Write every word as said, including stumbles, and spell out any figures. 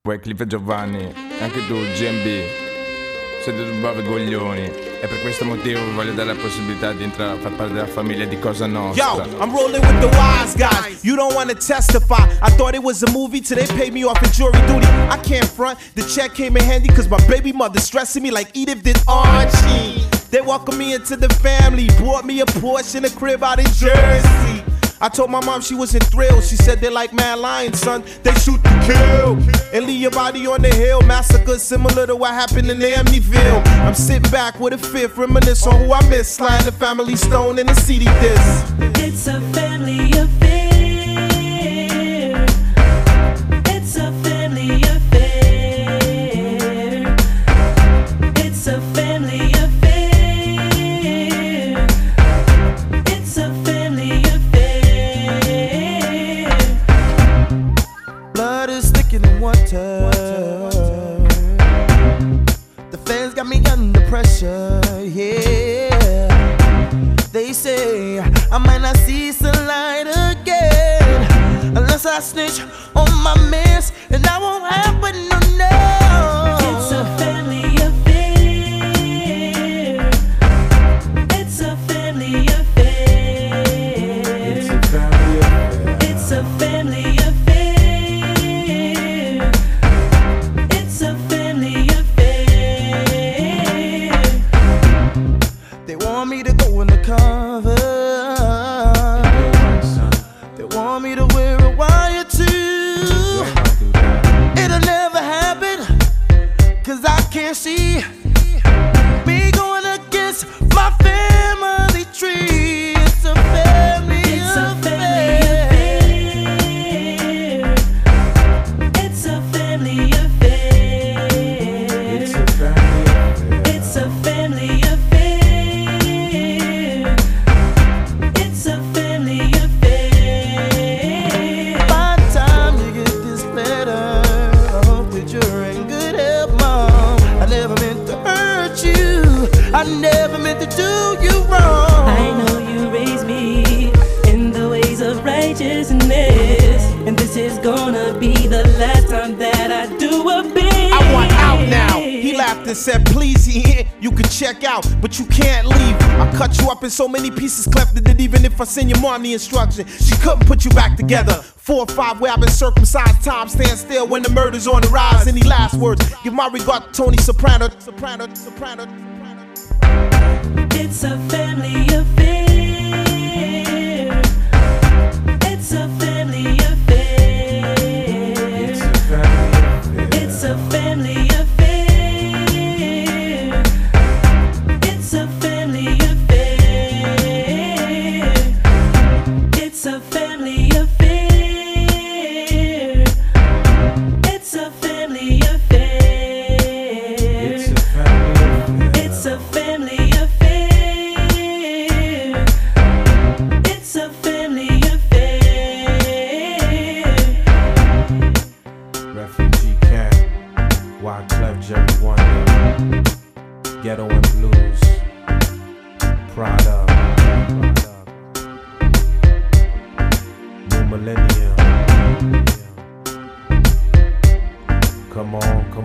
Wycliffe e Giovanni, anche tu, G M B, siete due bravi coglioni. E per questo motivo vi voglio dare la possibilità di entrare a far parte della famiglia di Cosa Nostra. Yo, I'm rolling with the wise guys. You don't wanna testify. I thought it was a movie till they paid me off in jury duty. I can't front. The check came in handy cause my baby mother stressing me like Edith did Archie. They welcomed me into the family, bought me a Porsche in a crib out in Jersey. I told my mom she wasn't thrilled. She said they like Mad Lions, son. They shoot to kill and leave your body on the hill. Massacre similar to what happened in Amityville. I'm sitting back with a fifth, reminisce on who I miss. Sliding the Family Stone in the C D disc. It's a family affair. It's a family affair. It's a family affair. It's a family affair. Blood is thicker than water. The fans got me under pressure, yeah. They say I might not see sunlight again unless I snitch on my mess, and that won't happen, no, no. It's a family affair. It's a family affair. It's a family affair. It's a family affair. It's a family affair. They want me to go undercover. They want me to wear a wire too. It'll never happen, cause I can't see me going against my family tree. It's a family It's a family affair. affair. It's a family affair. It's a family affair. It's a family affair. It's a family affair. By the time you get this letter, I hope that you're in good health, Mom. I never meant to hurt you. I never meant to do you wrong. I know you raised me in the ways of righteousness, and this is gonna be the last time that I do a bit. I want out now. He laughed and said, please, he you can check out, but you can't leave. I cut you up in so many pieces, cleft that even if I send your mom the instruction, she couldn't put you back together. Four or five where I've been circumcised, time stand still when the murder's on the rise. Any last words? Give my regard to Tony Soprano, Soprano, Soprano. It's a family affair. It's a family affair. It's a family affair. It's a family affair. It's a family affair. It's a family affair. It's a family affair. It's a family affair. Refugee camp, Wyclef Jean, Ghetto and Blues, Prada, New Millennium. Come on, come